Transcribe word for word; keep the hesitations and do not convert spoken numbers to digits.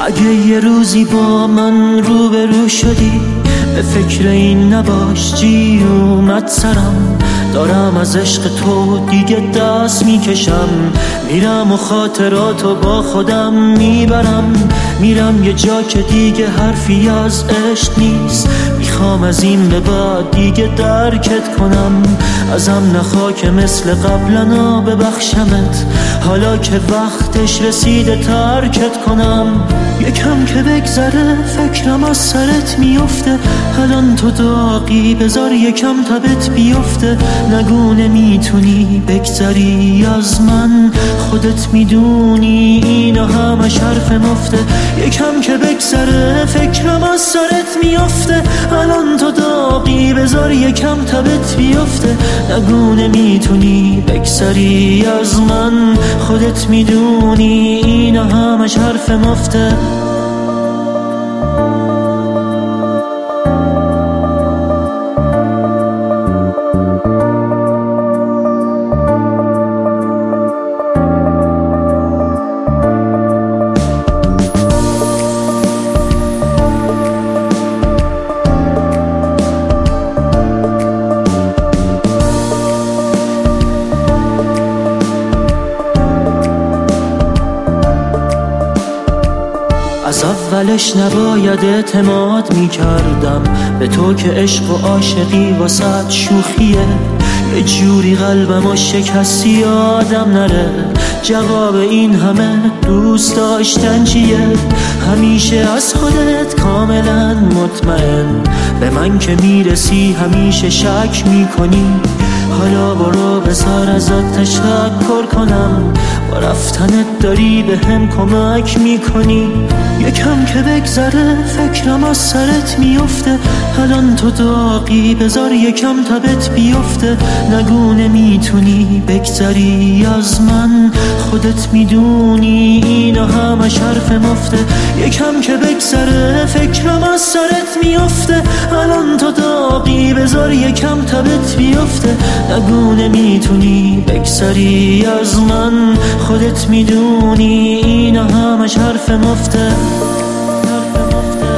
اگه یه روزی با من روبرو شدی، به فکر این نباش جیر اومد سرم. دارم از عشق تو دیگه دست میکشم، میرم و خاطراتو با خودم میبرم. میرم یه جا که دیگه حرفی از عشق نیست، میخوام از این به بعد دیگه درکت کنم. ازم نخوا که مثل قبلنا ببخشمت، حالا که وقتش رسیده ترکت کنم. یکم که بگذره فکرم از سرت میفته، الان تو داغی بذار یکم تبت بیفته. نگو نمیتونی بگذری از من، خودت میدونی اینا همش حرف مفته. یکم که بگذره فکرم از سرت میفته، الان تو داغی بذار یکم تبت بیفته. نگو نمیتونی بگذری از من، خودت میدونی اینا همش حرف مفته. از اولش نباید اعتماد میکردم به تو که عشق و عاشقی واسط شوخیه. یه جوری قلبمو شکستی آدم نره، جواب این همه دوست داشتن چیه؟ همیشه از خودت کاملا مطمئن، به من که میرسی همیشه شک میکنی. حالا برو بذار ازت تشکر کنم، با رفتنت داری به هم کمک میکنی. یکم که بگذره فکرم از سرت میفته، الان تو داغی بذار یکم تبت بیفته. نگو نمیتونی بگذری از من، خودت میدونی اینا همش حرف مفته. یکم که بگذره فکرم از سرت میفته، الان تو داغی بذار یکم تبت بیفته. نگو نمیتونی بگذری از من، خودت میدونی اینا همش حرف مفته. حرف مفته.